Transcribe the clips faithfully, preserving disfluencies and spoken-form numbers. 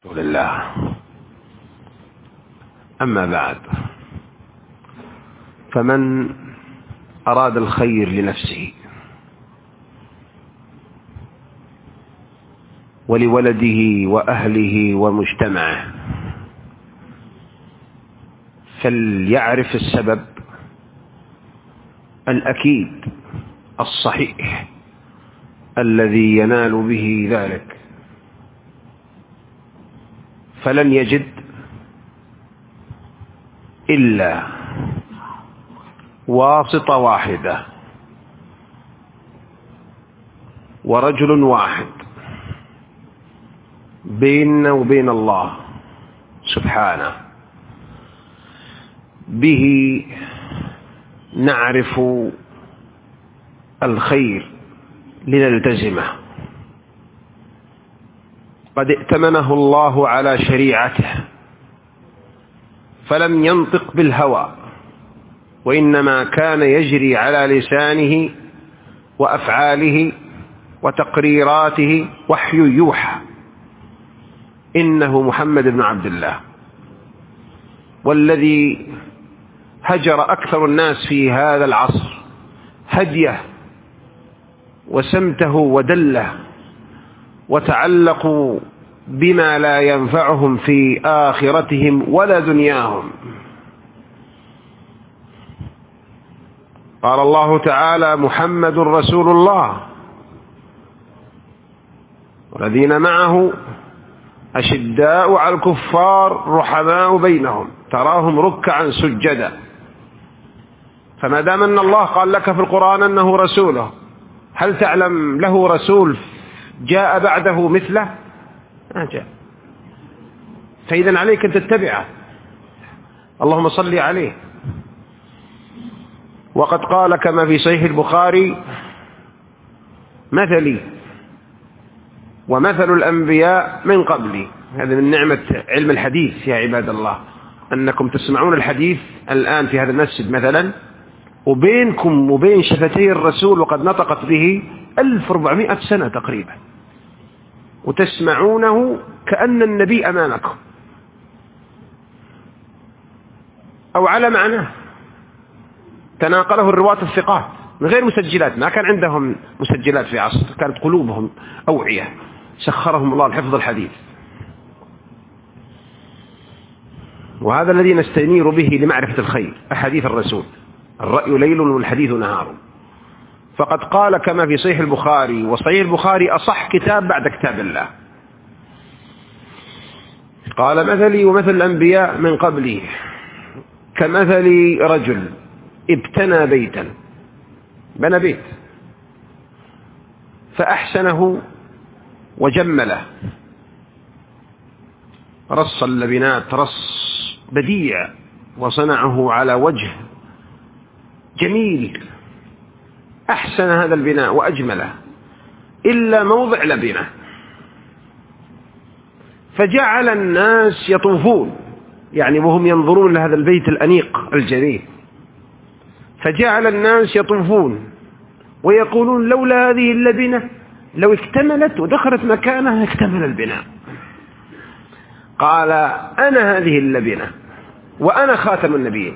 لله. أما بعد، فمن أراد الخير لنفسه ولولده وأهله ومجتمعه فليعرف السبب الأكيد الصحيح الذي ينال به ذلك، فلن يجد إلا واسطة واحدة ورجل واحد بيننا وبين الله سبحانه، به نعرف الخير لنلتزمه. قد ائتمنه الله على شريعته فلم ينطق بالهوى، وإنما كان يجري على لسانه وأفعاله وتقريراته وحي يوحى. إنه محمد بن عبد الله، والذي هجر أكثر الناس في هذا العصر هديه وسمته ودله، وتعلقوا بما لا ينفعهم في آخرتهم ولا دنياهم. قال الله تعالى: محمد رسول الله والذين معه أشداء على الكفار رحماء بينهم تراهم ركعا سجدا. فما دام أن الله قال لك في القرآن أنه رسوله، هل تعلم له رسول جاء بعده مثله؟ ما جاء. فإذا عليك أن تتبعه. اللهم صل عليه. وقد قال كما في صحيح البخاري: مثلي ومثل الأنبياء من قبلي. هذا من نعمة علم الحديث يا عباد الله، أنكم تسمعون الحديث الآن في هذا المسجد مثلا، وبينكم وبين شفتي الرسول وقد نطقت به ألف وأربعمائة سنة تقريبا، وتسمعونه كأن النبي أمامكم أو على معناه. تناقله الرواة الثقات من غير مسجلات، ما كان عندهم مسجلات في عصر، كانت قلوبهم أوعية سخرهم الله لحفظ الحديث. وهذا الذي نستنير به لمعرفة الخير، أحاديث الرسول. الرأي ليل والحديث نهار. فقد قال كما في صحيح البخاري، وصحيح البخاري أصح كتاب بعد كتاب الله، قال: مثلي ومثل الأنبياء من قبلي كمثل رجل ابتنى بيتا، بنى بيت فأحسنه وجمله، رص اللبنات رص بديع وصنعه على وجه جميل، أحسن هذا البناء وأجمله إلا موضع لبنة، فجعل الناس يطوفون يعني وهم ينظرون لهذا البيت الأنيق الجميل، فجعل الناس يطوفون ويقولون: لولا هذه اللبنة لو اكتملت ودخلت مكانها اكتمل البناء. قال: أنا هذه اللبنة وأنا خاتم النبيين.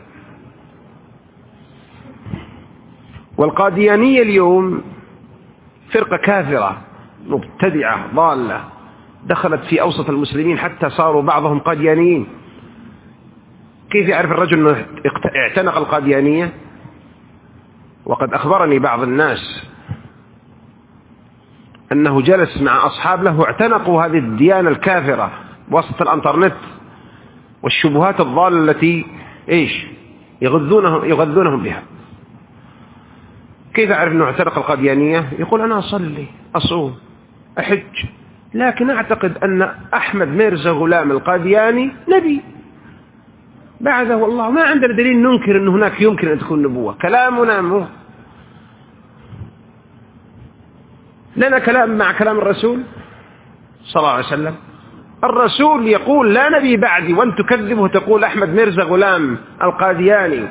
والقاديانية اليوم فرقة كافرة مبتدعة ضالة دخلت في أوسط المسلمين حتى صاروا بعضهم قاديانيين. كيف يعرف الرجل أنه اعتنق القاديانية؟ وقد أخبرني بعض الناس أنه جلس مع أصحاب له اعتنقوا هذه الديانة الكافرة وسط الانترنت والشبهات الضالة التي إيش يغذونهم, يغذونهم بها. كيف أعرف أنه اعتنق القاديانية؟ يقول: أنا أصلي أصوم أحج، لكن أعتقد أن أحمد ميرزا غلام القادياني نبي بعده والله، ما عندنا دليل ننكر أن هناك يمكن أن تكون نبوة. كلامنا مو لنا كلام مع كلام الرسول صلى الله عليه وسلم. الرسول يقول: لا نبي بعدي، وأن تكذبه تقول أحمد ميرزا غلام القادياني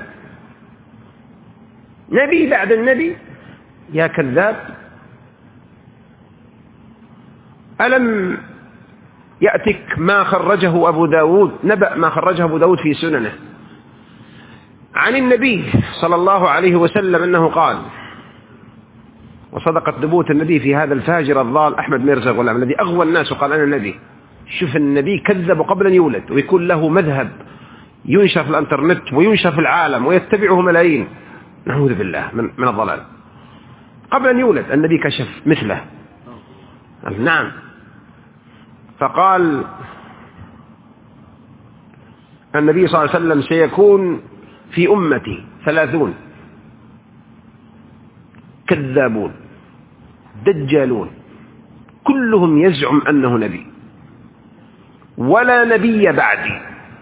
نبي بعد النبي. يا كذاب. ألم يأتك ما خرجه أبو داود، نبأ ما خرجه أبو داود في سننه عن النبي صلى الله عليه وسلم أنه قال، وصدقت نبوة النبي في هذا الفاجر الضال أحمد ميرزا غلام الذي أغوى الناس وقال أنا نبي. شوف النبي كذب قبل أن يولد ويكون له مذهب ينشر في الانترنت وينشر في العالم ويتبعه ملايين، نعوذ بالله من, من الضلال. قبل أن يولد النبي كشف مثله. نعم. فقال النبي صلى الله عليه وسلم سيكون في أمتي ثلاثون كذابون دجالون كلهم يزعم أنه نبي ولا نبي بعدي.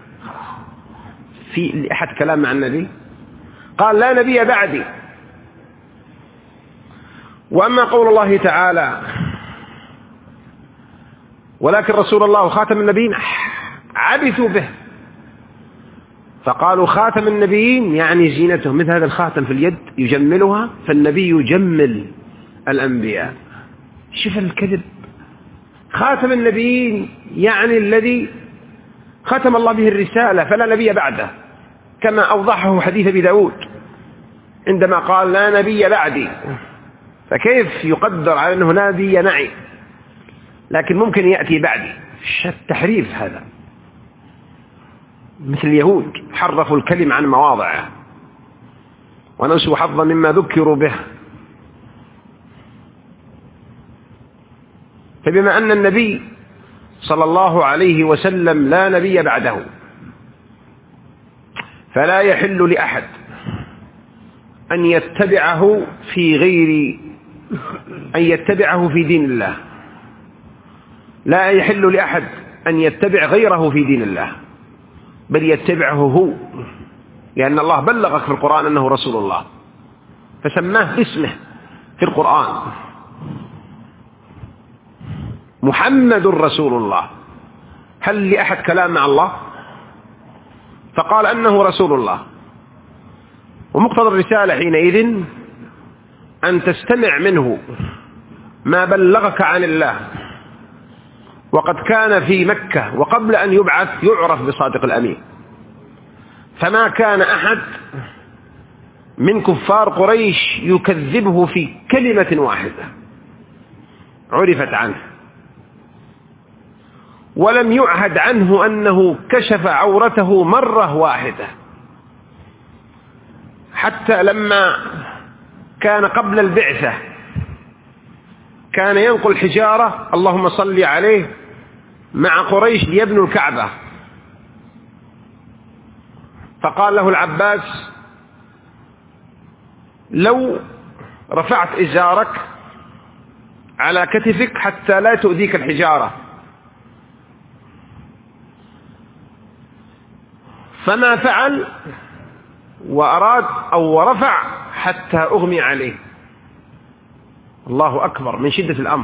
في أحد كلام مع النبي قال لا نبي بعدي. وأما قول الله تعالى ولكن رسول الله وخاتم النبيين عبثوا به، فقالوا خاتم النبيين يعني زينته، مثل هذا الخاتم في اليد يجملها، فالنبي يجمل الأنبياء. شوف الكذب. خاتم النبيين يعني الذي ختم الله به الرسالة فلا نبي بعده، كما أوضحه حديث أبي داود عندما قال لا نبي بعدي. فكيف يقدر على أنه نبي نعي لكن ممكن يأتي بعدي؟ التحريف هذا مثل اليهود حرفوا الكلم عن مواضعه ونسوا حظا مما ذكروا به. فبما أن النبي صلى الله عليه وسلم لا نبي بعده فلا يحل لأحد أن يتبعه في غير أن يتبعه في دين الله، لا يحل لأحد أن يتبع غيره في دين الله، بل يتبعه هو، لأن الله بلغك في القرآن أنه رسول الله فسماه اسمه في القرآن محمد رسول الله. هل لأحد كلام مع الله؟ فقال أنه رسول الله. ومقتضى الرسالة حينئذ أن تستمع منه ما بلغك عن الله، وقد كان في مكة وقبل أن يبعث يعرف بصادق الأمين، فما كان أحد من كفار قريش يكذبه في كلمة واحدة عرفت عنه، ولم يعهد عنه أنه كشف عورته مرة واحدة، حتى لما كان قبل البعثة كان ينقل حجارة اللهم صل عليه مع قريش ليبنوا الكعبة، فقال له العباس لو رفعت إزارك على كتفك حتى لا تؤذيك الحجارة، فما فعل وأراد أو رفع حتى أغمي عليه. الله أكبر من شدة الأمر.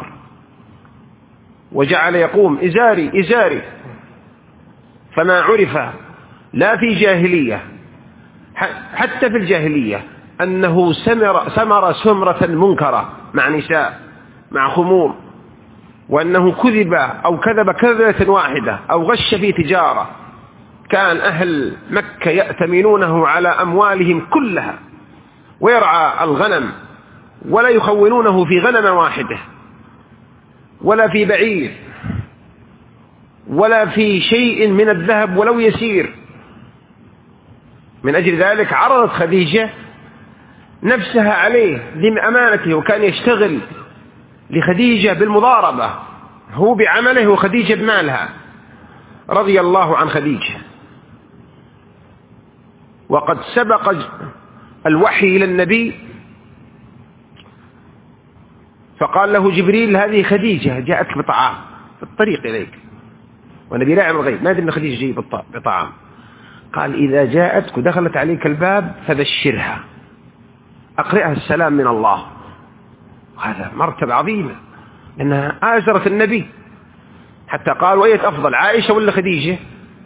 وجعل يقوم إزاري إزاري، فما عرف لا في جاهلية حتى في الجاهلية أنه سمر, سمر سمرة منكرة مع نساء مع خمور، وأنه كذب أو كذب كذبة واحدة أو غش في تجارة، كان أهل مكة يأتمنونه على أموالهم كلها ويرعى الغنم ولا يخونونه في غنم واحدة ولا في بعير ولا في شيء من الذهب ولو يسير. من أجل ذلك عرضت خديجة نفسها عليه لأمانته، وكان يشتغل لخديجة بالمضاربة، هو بعمله وخديجة بمالها، رضي الله عن خديجة. وقد سبق الوحي إلى النبي فقال له جبريل هذه خديجة جاءتك بطعام في الطريق إليك، والنبي لا يعلم الغيب، ما أدري أن خديجة جاءت بطعام. قال إذا جاءتك ودخلت عليك الباب فبشرها، أقرئها السلام من الله. هذا مرتبة عظيمة لأنها آزرت النبي، حتى قال وأية أفضل عائشة ولا خديجة؟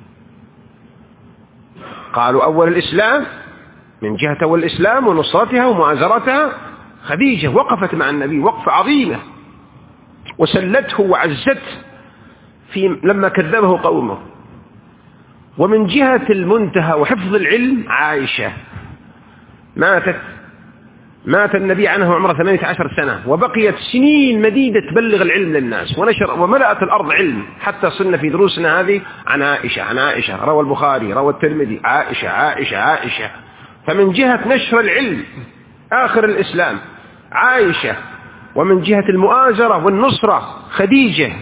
قالوا أول الإسلام من جهة أول الإسلام ونصرتها ومؤازرتها خديجة، وقفت مع النبي وقفة عظيمة وسلته وعزته في لما كذبه قومه. ومن جهة المنتهى وحفظ العلم عائشة ماتت مات النبي عنه عمره ثمانية عشر سنة، وبقيت سنين مديدة تبلغ العلم للناس ونشر وملأت الأرض علم، حتى صرنا في دروسنا هذه عن عائشة عن عائشة، روى البخاري روى الترمذي عائشة عائشة عائشة. فمن جهة نشر العلم آخر الإسلام عائشة، ومن جهة المؤازرة والنصرة خديجة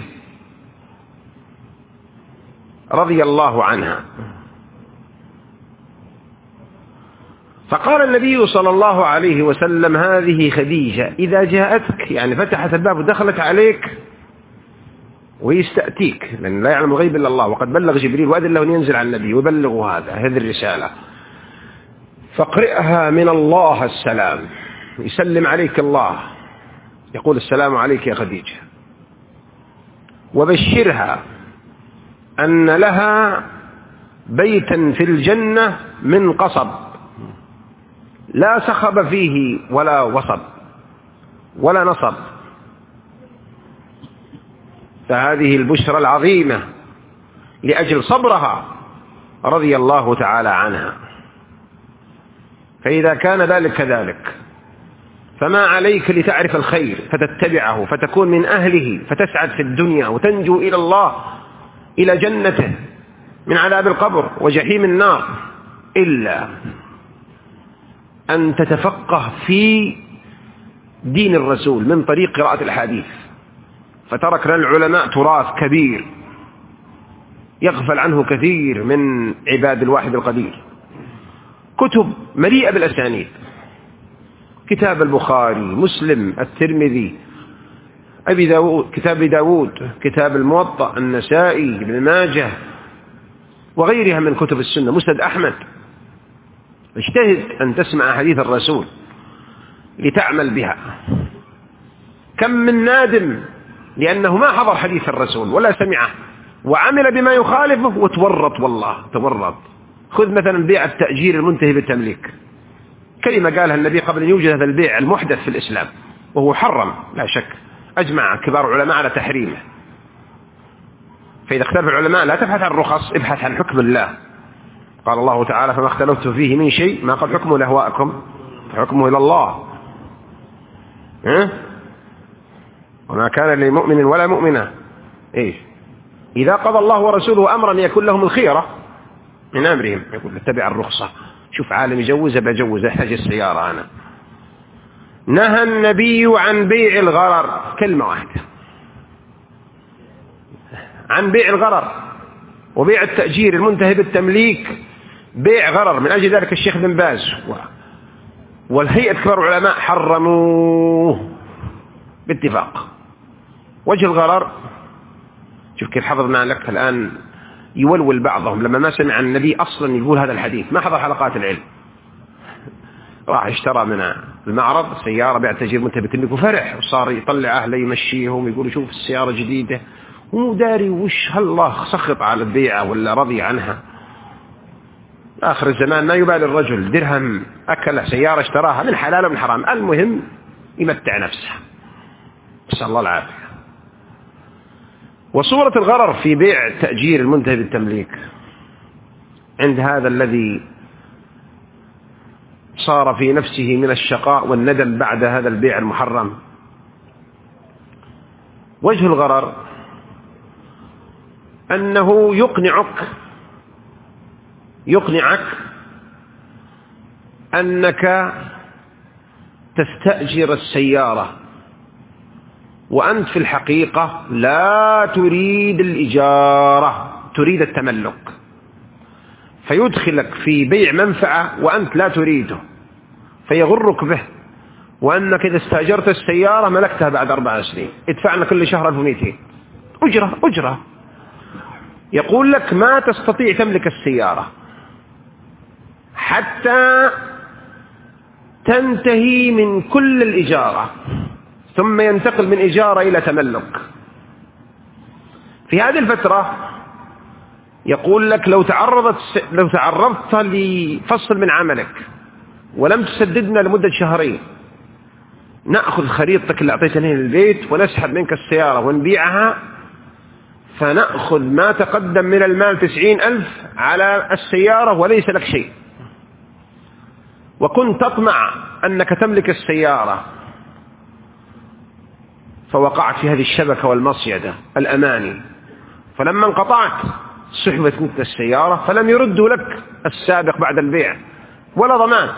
رضي الله عنها. فقال النبي صلى الله عليه وسلم: هذه خديجة إذا جاءتك، يعني فتحت الباب ودخلت عليك ويستأتيك، لأن لا يعلم الغيب إلا الله، وقد بلغ جبريل وأذن له أن ينزل على النبي ويبلغ هذا هذه الرسالة، فاقرئها من الله السلام، يسلم عليك الله، يقول السلام عليك يا خديجة، وبشرها أن لها بيتا في الجنة من قصب لا صخب فيه ولا وصب ولا نصب. فهذه البشرى العظيمة لأجل صبرها رضي الله تعالى عنها. فإذا كان ذلك كذلك فما عليك لتعرف الخير فتتبعه فتكون من أهله فتسعد في الدنيا وتنجو إلى الله إلى جنته من عذاب القبر وجحيم النار، إلا أن تتفقه في دين الرسول من طريق قراءة الحديث. فتركنا العلماء تراث كبير يغفل عنه كثير من عباد الواحد القدير، كتب مليئة بالأسانيد، كتاب البخاري، مسلم، الترمذي، أبي داود، كتاب داود، كتاب الموطأ، النسائي، ابن ماجه، وغيرها من كتب السنة، مسند أحمد. اجتهد أن تسمع حديث الرسول لتعمل بها. كم من نادم لأنه ما حضر حديث الرسول ولا سمعه وعمل بما يخالفه وتورط، والله تورط. خذ مثلا بيع التأجير المنتهي بالتمليك، كلمة قالها النبي قبل أن يوجد هذا البيع المحدث في الإسلام، وهو حرم لا شك، أجمع كبار العلماء على تحريمه. فإذا اختلف العلماء لا تبحث عن رخص، ابحث عن حكم الله. قال الله تعالى: فما اختلفت فيه من شيء ما قد حكمه لأهواءكم فحكمه إلى الله. ها؟ وما كان لمؤمن ولا مؤمنة إيش إذا قضى الله ورسوله أمرا يكون لهم الخيرة من أمرهم، يقول اتبع الرخصة. شوف عالم يجوز بجوز، احتاج السيارة أنا. نهى النبي عن بيع الغرر، كلمة واحدة، عن بيع الغرر وبيع التأجير المنتهي بالتمليك، بيع غرر. من أجل ذلك الشيخ بن باز والهيئة كبار العلماء حرموه باتفاق. وجه الغرر، شوف كيف حضرنا لك الآن يولول بعضهم لما ما سمع النبي أصلا يقول هذا الحديث، ما حضر حلقات العلم، راح اشترى من المعرض سيارة بيع تأجير منتهي بالتمليك وفرح، وصار يطلع أهله يمشيهم يقول شوف السيارة جديدة، ومو داري وش هالله سخط على البيعة ولا رضي عنها. آخر الزمان ما يبالي الرجل درهم أكل سيارة اشتراها من حلال ومن حرام، المهم يمتع نفسه، نسأل الله العافية. وصورة الغرر في بيع تأجير المنتهي بالتمليك عند هذا الذي صار في نفسه من الشقاء والندم بعد هذا البيع المحرم. وجه الغرر أنه يقنعك يقنعك أنك تستأجر السيارة وأنت في الحقيقة لا تريد الإجارة، تريد التملك، فيدخلك في بيع منفعة وأنت لا تريده، فيغرك به، وأنك إذا استأجرت السيارة ملكتها بعد أربع سنين، ادفعنا كل شهر ألف ومئتين أجرة أجرة. يقول لك ما تستطيع تملك السيارة حتى تنتهي من كل الإجارة، ثم ينتقل من إجارة إلى تملك. في هذه الفترة يقول لك لو تعرضت لو تعرضت لفصل من عملك ولم تسددنا لمدة شهرين، نأخذ خريطتك اللي أعطيتني للبيت ونسحب منك السيارة ونبيعها فنأخذ ما تقدم من المال تسعين ألف على السيارة وليس لك شيء، وكنت تطمع أنك تملك السيارة، فوقعت في هذه الشبكة والمصيدة الأماني، فلما انقطعت سحبت مثل السيارة، فلم يردوا لك السابق بعد البيع ولا ضمان.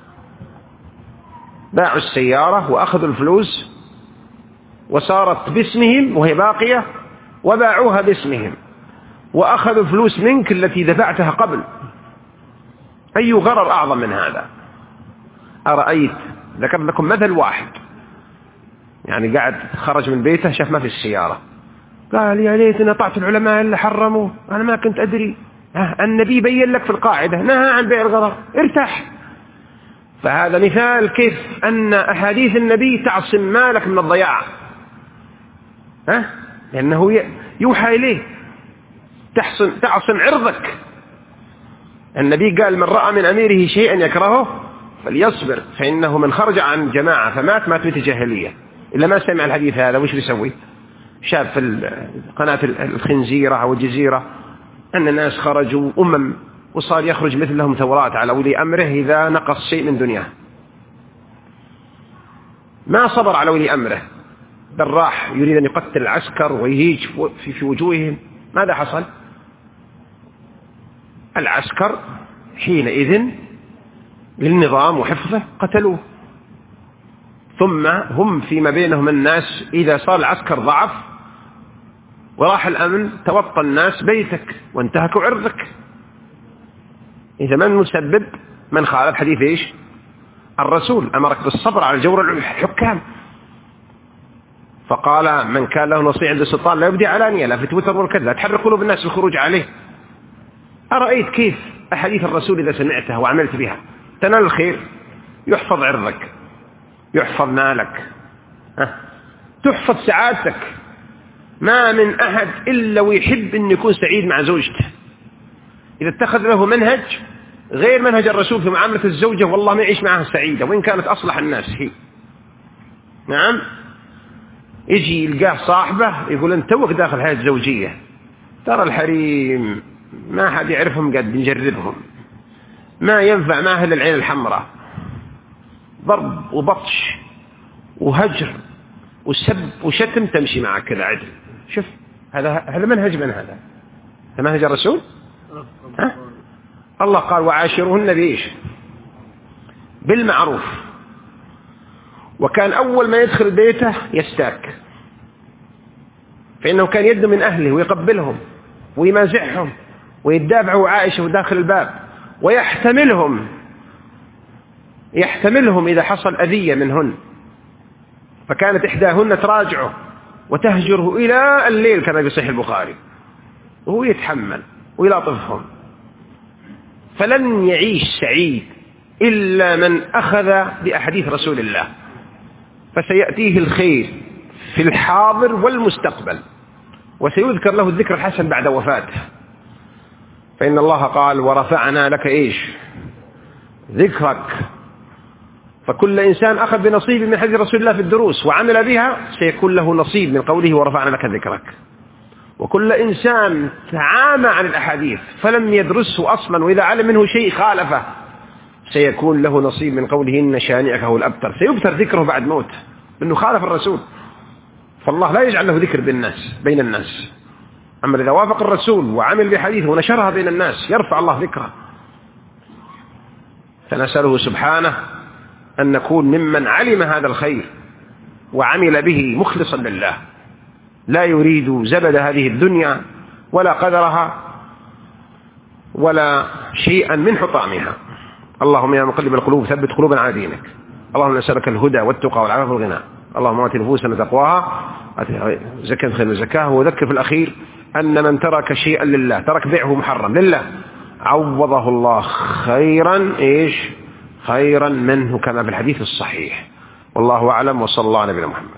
باعوا السيارة وأخذوا الفلوس وصارت باسمهم وهي باقية، وباعوها باسمهم وأخذوا فلوس منك التي دفعتها قبل. أي غرر أعظم من هذا؟ أرأيت، ذكر لكم مثل واحد يعني قاعد خرج من بيته شاف ما في السيارة، قال يا ليتني أطعت العلماء اللي حرموا، أنا ما كنت أدري. النبي بين لك في القاعدة نهى عن بيع الغرر، ارتاح. فهذا مثال كيف أن أحاديث النبي تعصم مالك من الضياع، ها؟ لأنه يوحى إليه، تحصن تعصم عرضك. النبي قال من رأى من أميره شيئا يكرهه فليصبر، فإنه من خرج عن جماعة فمات مات ميت جاهلية. إلا ما سمع الحديث هذا وش بيسوي؟ شاف في قناة الخنزيرة أو الجزيرة أن الناس خرجوا أمم وصار يخرج مثل لهم ثورات على ولي أمره إذا نقص شيء من دنياه. ما صبر على ولي أمره، بل راح يريد أن يقتل العسكر ويهيج في وجوههم. ماذا حصل؟ العسكر حينئذ للنظام وحفظه قتلوه. ثم هم فيما بينهم الناس، إذا صار العسكر ضعف وراح الأمن توطى الناس بيتك وانتهكوا عرضك. إذا من مسبب؟ من خالف حديث إيش؟ الرسول أمرك بالصبر على جور الحكام، فقال من كان له نصيحة عند السلطان لا يبدي علانية، لا في تويتر ولا كذا، لا تحرك قلوب الناس بالخروج عليه. أرأيت كيف أحاديث الرسول إذا سمعتها وعملت بها تنال الخير، يحفظ عرضك، يحفظ مالك، تحفظ سعادتك. ما من أحد إلا ويحب أن يكون سعيد مع زوجته. إذا اتخذ له منهج غير منهج الرسول في معاملة الزوجة والله ما يعيش معها سعيدة وإن كانت أصلح الناس هي. نعم، يجي يلقاه صاحبه يقول أنت توك داخل حياة زوجية، ترى الحريم ما حد يعرفهم، قد نجربهم، ما ينفع معها إلا العين الحمراء، ضرب وبطش وهجر وسب وشتم تمشي معك كذا عدل. شوف هذا هذا منهج من هذا؟ هذا منهج الرسول؟ ها؟ الله قال وعاشرهن بإيش؟ بالمعروف. وكان أول ما يدخل بيته يستاك، فإنه كان يد من أهله ويقبلهم ويمازحهم ويدافعوا عائشة داخل الباب ويحتملهم يحتملهم إذا حصل أذية منهن. فكانت إحداهن تراجعه وتهجره إلى الليل كما في صحيح البخاري، وهو يتحمل ويلاطفهم. فلن يعيش سعيد إلا من أخذ بأحاديث رسول الله، فسيأتيه الخير في الحاضر والمستقبل، وسيذكر له الذكر الحسن بعد وفاته. فإن الله قال ورفعنا لك إيش؟ ذكرك. فكل إنسان أخذ بنصيب من حديث رسول الله في الدروس وعمل بها سيكون له نصيب من قوله ورفعنا لك ذكرك. وكل إنسان تعامى عن الأحاديث فلم يدرسه أصلا وإذا علم منه شيء خالفه سيكون له نصيب من قوله إن شانئك هو الأبتر، سيبتر ذكره بعد موت إنه خالف الرسول. فالله لا يجعل له ذكر بالناس بين الناس. أما إذا وافق الرسول وعمل بحديثه ونشرها بين الناس يرفع الله ذكره. فنسأله سبحانه أن نكون ممن علم هذا الخير وعمل به مخلصا لله، لا يريد زبد هذه الدنيا ولا قدرها ولا شيئا من حطامها. اللهم يا مقلب القلوب ثبت قلوبنا على دينك. اللهم نسألك الهدى والتقى والعفاف والغنى. اللهم آت نفوسنا تقواها زكاة خير وزكاها. وذكر في الأخير أن من ترك شيئا لله، ترك بيعه محرم لله، عوضه الله خيرا إيش؟ خيرا منه كما في الحديث الصحيح. والله أعلم، وصلى الله على نبينا محمد.